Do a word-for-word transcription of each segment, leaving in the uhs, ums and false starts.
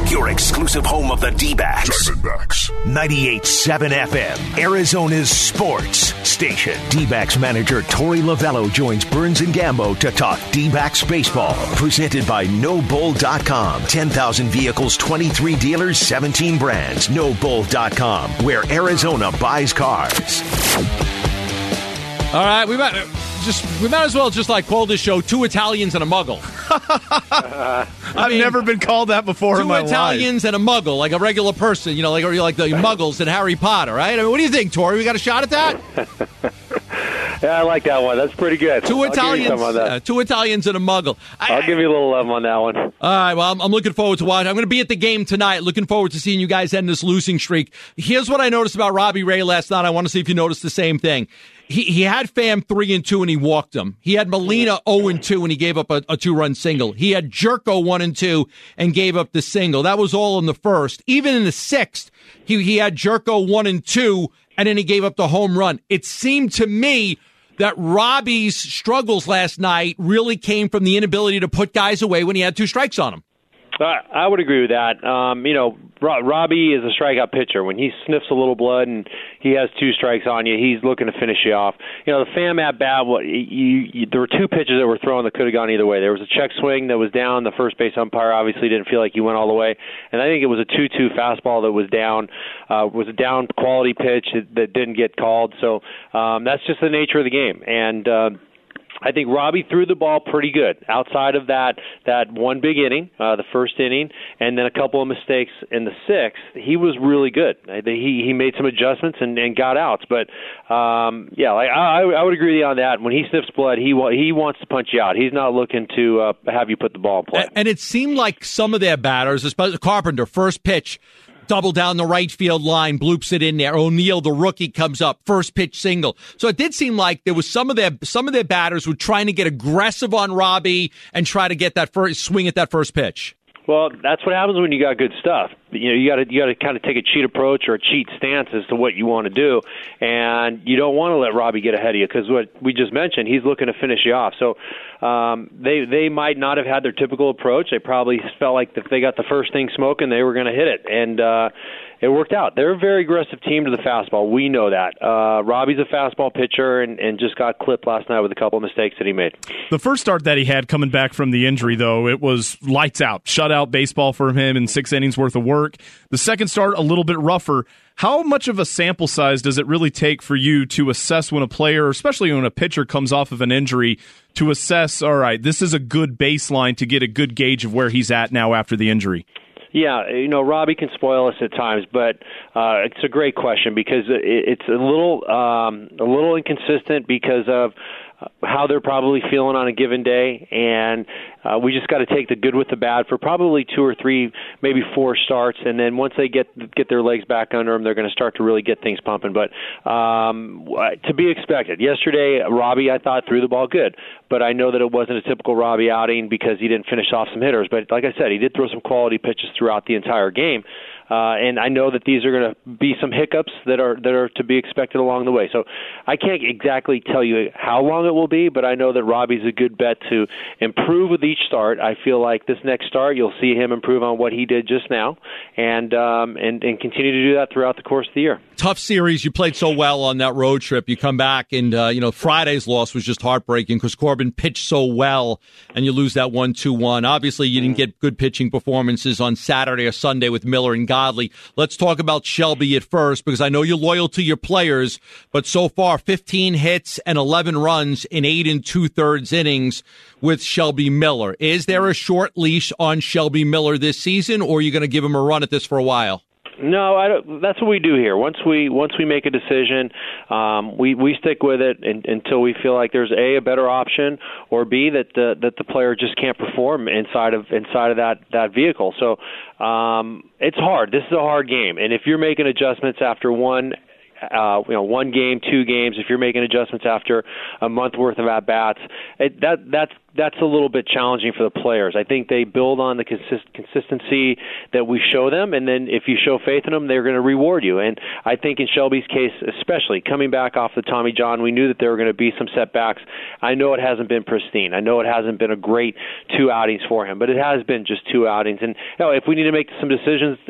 your exclusive home of the D-backs. Diamondbacks. ninety-eight point seven F M, Arizona's sports station. D-backs manager Torey Lovello joins Burns and Gambo to talk D-backs baseball. Presented by No Bull dot com. ten thousand vehicles, twenty-three dealers, seventeen brands. No Bull dot com, where Arizona buys cars. All right, we might just we might as well just like call this show Two Italians and a Muggle. uh, I mean, I've never been called that before in my life. Two Italians and a Muggle, like a regular person, you know, like like the Muggles in Harry Potter, right? I mean, what do you think, Tori? We got a shot at that? Yeah, I like that one. That's pretty good. Two I'll Italians, on that. uh, two Italians and a Muggle. I, I'll give you a little love on that one. All right, well, I'm, I'm looking forward to watching. I'm going to be at the game tonight. Looking forward to seeing you guys end this losing streak. Here's what I noticed about Robbie Ray last night. I want to see if you noticed the same thing. He he had Pham three and two and he walked him. He had Molina zero and two and he gave up a, a two run single. He had Jerko one and two and gave up the single. That was all in the first. Even in the sixth, he he had Jerko one and two and then he gave up the home run. It seemed to me that Robbie's struggles last night really came from the inability to put guys away when he had two strikes on him. Uh, I would agree with that. Um, you know, Ro- Robbie is a strikeout pitcher. When he sniffs a little blood and he has two strikes on you, he's looking to finish you off. You know, the Pham at bat, what, you, you, there were two pitches that were thrown that could have gone either way. There was a check swing that was down. The first base umpire obviously didn't feel like he went all the way. And I think it was a two two fastball that was down, uh, was a down quality pitch that, that didn't get called. So um, that's just the nature of the game. And uh, I think Robbie threw the ball pretty good outside of that that one big inning, uh, the first inning, and then a couple of mistakes in the sixth. He was really good. He he made some adjustments and, and got outs. But um, yeah, like I, I would agree with you on that. When he sniffs blood, he he wants to punch you out. He's not looking to uh, have you put the ball in play. And, and it seemed like some of their batters, especially Carpenter, first pitch, double down the right field line, bloops it in there. O'Neill, the rookie, comes up, first pitch single. So it did seem like there was some of their some of their batters were trying to get aggressive on Robbie and try to get that first swing at that first pitch. Well, that's what happens when you got good stuff. You know, you got to you got to kind of take a cheat approach or a cheat stance as to what you want to do, and you don't want to let Robbie get ahead of you because what we just mentioned, he's looking to finish you off. So um, they they might not have had their typical approach. They probably felt like if they got the first thing smoking, they were going to hit it, and uh, it worked out. They're a very aggressive team to the fastball. We know that. Uh, Robbie's a fastball pitcher and, and just got clipped last night with a couple of mistakes that he made. The first start that he had coming back from the injury, though, it was lights out, shutout baseball for him in six innings worth of work. The second start, a little bit rougher. How much of a sample size does it really take for you to assess when a player, especially when a pitcher comes off of an injury, to assess, all right, this is a good baseline to get a good gauge of where he's at now after the injury? Yeah, you know, Robbie can spoil us at times, but uh, it's a great question because it, it's a little um, a little inconsistent because of how they're probably feeling on a given day, and uh, we just got to take the good with the bad for probably two or three, maybe four starts, and then once they get get their legs back under them, they're going to start to really get things pumping. But um, to be expected. Yesterday, Robbie, I thought, threw the ball good, but I know that it wasn't a typical Robbie outing because he didn't finish off some hitters. But like I said, he did throw some quality pitches throughout the entire game. Uh, and I know that these are going to be some hiccups that are that are to be expected along the way. So I can't exactly tell you how long it will be, but I know that Robbie's a good bet to improve with each start. I feel like this next start you'll see him improve on what he did just now, and um, and, and continue to do that throughout the course of the year. Tough series. You played so well on that road trip. You come back, and uh, you know Friday's loss was just heartbreaking because Corbin pitched so well, and you lose that one two one. Obviously, you didn't get good pitching performances on Saturday or Sunday with Miller and Godley. Let's talk about Shelby at first because I know you're loyal to your players, but so far fifteen hits and eleven runs in eight and two-thirds innings with Shelby Miller. Is there a short leash on Shelby Miller this season, or are you going to give him a run at this for a while? No, I don't, that's what we do here. Once we once we make a decision, um, we we stick with it in, until we feel like there's a a better option, or B that the that the player just can't perform inside of inside of that that vehicle. So um, it's hard. This is a hard game, and if you're making adjustments after one uh, you know, one game, two games, if you're making adjustments after a month worth of at-bats, it, that that's that's a little bit challenging for the players. I think they build on the consist- consistency that we show them, and then if you show faith in them, they're going to reward you. And I think in Shelby's case, especially coming back off the Tommy John, we knew that there were going to be some setbacks. I know it hasn't been pristine. I know it hasn't been a great two outings for him, but it has been just two outings. And you know, if we need to make some decisions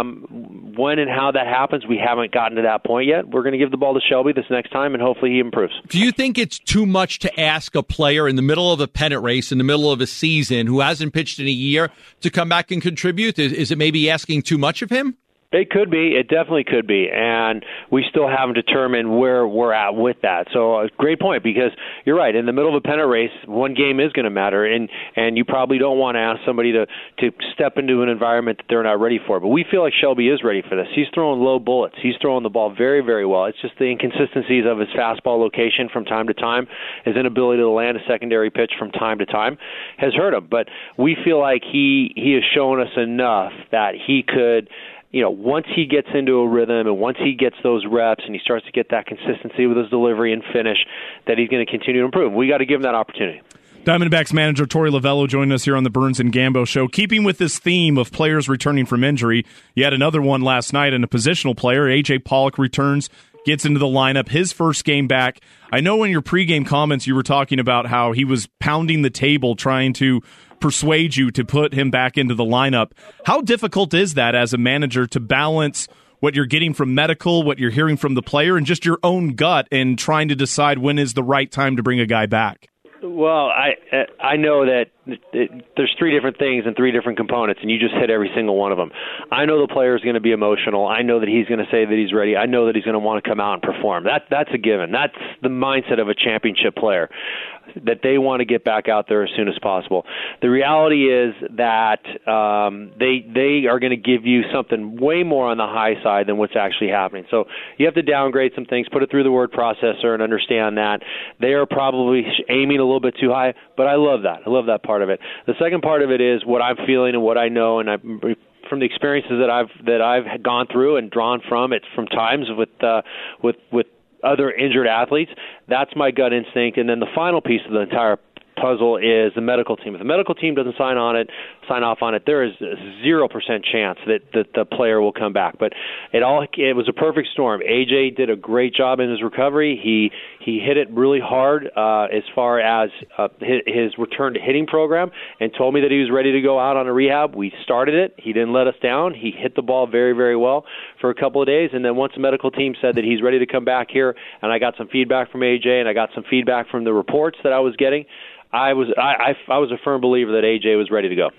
um, when and how that happens, we haven't gotten to that point yet. We're going to give the ball to Shelby this next time, and hopefully he improves. Do you think it's too much to ask a player in the middle of a pennant race, in the middle of a season, who hasn't pitched in a year, to come back and contribute? Is, is it maybe asking too much of him? It could be. It definitely could be. And we still haven't determined where we're at with that. So a great point, because you're right. In the middle of a pennant race, one game is going to matter, and, and you probably don't want to ask somebody to, to step into an environment that they're not ready for. But we feel like Shelby is ready for this. He's throwing low bullets. He's throwing the ball very, very well. It's just the inconsistencies of his fastball location from time to time, his inability to land a secondary pitch from time to time has hurt him. But we feel like he, he has shown us enough that he could – you know, once he gets into a rhythm and once he gets those reps and he starts to get that consistency with his delivery and finish, that he's going to continue to improve. We got to give him that opportunity. Diamondbacks manager Torey Lovullo joining us here on the Burns and Gambo Show. Keeping with this theme of players returning from injury, you had another one last night in a positional player. A J Pollock returns, gets into the lineup, his first game back. I know in your pregame comments you were talking about how he was pounding the table trying to persuade you to put him back into the lineup. How difficult is that as a manager to balance what you're getting from medical, what you're hearing from the player, and just your own gut and trying to decide when is the right time to bring a guy back? Well, I I know that it, there's three different things and three different components, and you just hit every single one of them. I know the player is going to be emotional. I know that he's going to say that he's ready. I know that he's going to want to come out and perform. That That's a given. That's the mindset of a championship player, that they want to get back out there as soon as possible. The reality is that um, they they are going to give you something way more on the high side than what's actually happening. So you have to downgrade some things, put it through the word processor, and understand that they are probably aiming a little bit too high, but I love that. I love that part of it. The second part of it is what I'm feeling and what I know, and I from the experiences that I've that I've gone through and drawn from it from times with uh, with with other injured athletes. That's my gut instinct. And then the final piece of the entire puzzle is the medical team. If the medical team doesn't sign on it, sign off on it, there is a zero percent chance that, that the player will come back. But it all it was a perfect storm. A J did a great job in his recovery. He he hit it really hard uh, as far as uh, his, his return to hitting program, and told me that he was ready to go out on a rehab. We started it. He didn't let us down. He hit the ball very, very well for a couple of days, and then once the medical team said that he's ready to come back here, and I got some feedback from A J, and I got some feedback from the reports that I was getting, I was I, I, I was a firm believer that A J was ready to go.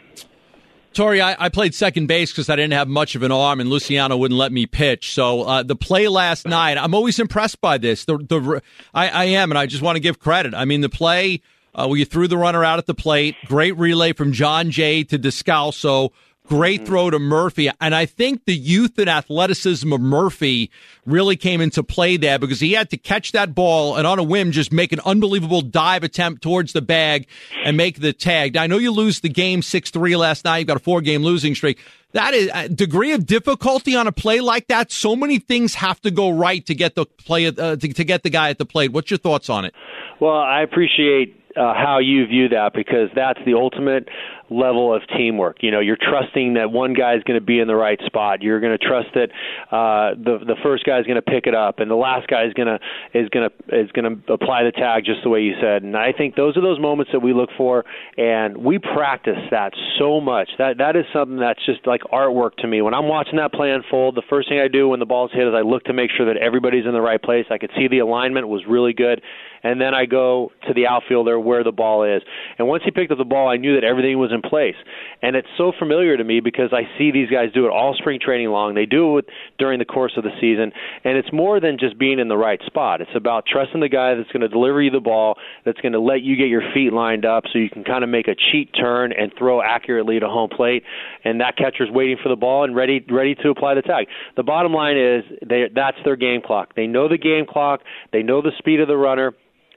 Torey, I, I played second base because I didn't have much of an arm, and Luciano wouldn't let me pitch. So uh, the play last night, I'm always impressed by this. The the I, I am, and I just want to give credit. I mean, the play uh, where you threw the runner out at the plate, great relay from John Jay to Descalso. Great throw to Murphy. And I think the youth and athleticism of Murphy really came into play there, because he had to catch that ball and on a whim just make an unbelievable dive attempt towards the bag and make the tag. Now, I know you lose the game six three last night. You've got a four-game losing streak. That is a degree of difficulty on a play like that. So many things have to go right to get the play uh, to, to get the guy at the plate. What's your thoughts on it? Well, I appreciate uh, how you view that, because that's the ultimate level of teamwork. You know, you're trusting that one guy is going to be in the right spot. You're going to trust that uh, the the first guy is going to pick it up, and the last guy is going to is going to is going to apply the tag just the way you said. And I think those are those moments that we look for, and we practice that so much. That that is something that's just like artwork to me. When I'm watching that play unfold, the first thing I do when the ball's hit is I look to make sure that everybody's in the right place. I could see the alignment was really good, and then I go to the outfielder where the ball is. And once he picked up the ball, I knew that everything was in place. And it's so familiar to me because I see these guys do it all spring training long. They do it during the course of the season. And it's more than just being in the right spot. It's about trusting the guy that's going to deliver you the ball, that's going to let you get your feet lined up so you can kind of make a cheat turn and throw accurately to home plate. And that catcher's waiting for the ball and ready ready to apply the tag. The bottom line is they, that's their game clock. They know the game clock. They know the speed of the runner.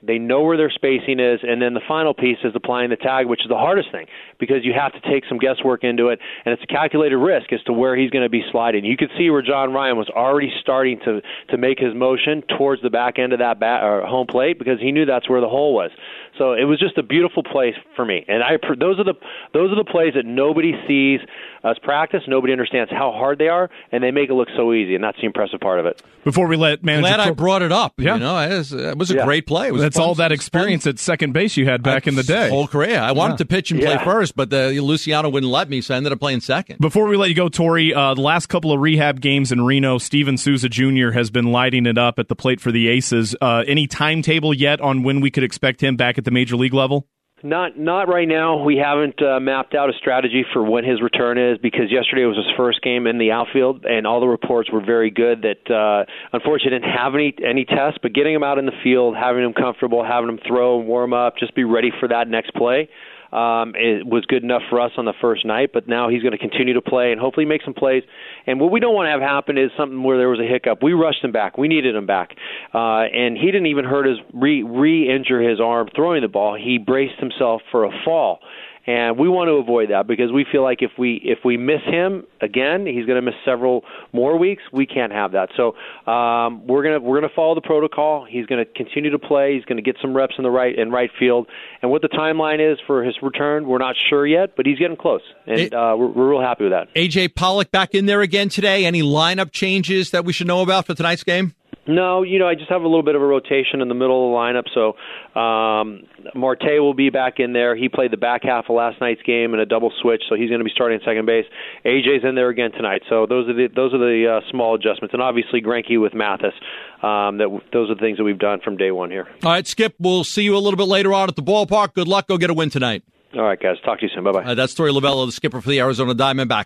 They know where their spacing is, and then the final piece is applying the tag, which is the hardest thing because you have to take some guesswork into it, and it's a calculated risk as to where he's going to be sliding. You could see where John Ryan was already starting to to make his motion towards the back end of that bat, or home plate because he knew that's where the hole was. So it was just a beautiful play for me, and I those are the those are the plays that nobody sees as practice. Nobody understands how hard they are, and they make it look so easy, and that's the impressive part of it. Before we let manager, glad I brought it up. Yeah. You know, it was, it was a yeah. great play. It was That's fun. all that experience at second base you had back I, in the day. Whole career. I wanted yeah. to pitch and play yeah. first, but the Luciano wouldn't let me, so I ended up playing second. Before we let you go, Torey, uh, the last couple of rehab games in Reno, Steven Souza Junior has been lighting it up at the plate for the Aces. Uh, any timetable yet on when we could expect him back at the major league level? Not not right now. We haven't uh, mapped out a strategy for when his return is because yesterday was his first game in the outfield, and all the reports were very good that uh, unfortunately didn't have any any tests, but getting him out in the field, having him comfortable, having him throw and warm up, just be ready for that next play. Um, it was good enough for us on the first night, but now he's going to continue to play and hopefully make some plays. And what we don't want to have happen is something where there was a hiccup. We rushed him back. We needed him back. Uh, and he didn't even hurt his re- re-injure his arm throwing the ball. He braced himself for a fall. And we want to avoid that because we feel like if we if we miss him again, he's going to miss several more weeks. We can't have that. So um, we're gonna we're gonna follow the protocol. He's going to continue to play. He's going to get some reps in the right in right field. And what the timeline is for his return, we're not sure yet, but he's getting close, and it, uh, we're, we're real happy with that. A J Pollock back in there again today. Any lineup changes that we should know about for tonight's game? No, you know, I just have a little bit of a rotation in the middle of the lineup. So um, Marte will be back in there. He played the back half of last night's game in a double switch, so he's going to be starting at second base. A J's in there again tonight. So those are the those are the uh, small adjustments, and obviously Greinke with Mathis. Um, that those are the things that we've done from day one here. All right, Skip. We'll see you a little bit later on at the ballpark. Good luck. Go get a win tonight. All right, guys. Talk to you soon. Bye bye. Uh, that's Torey Lovullo, the skipper for the Arizona Diamondbacks.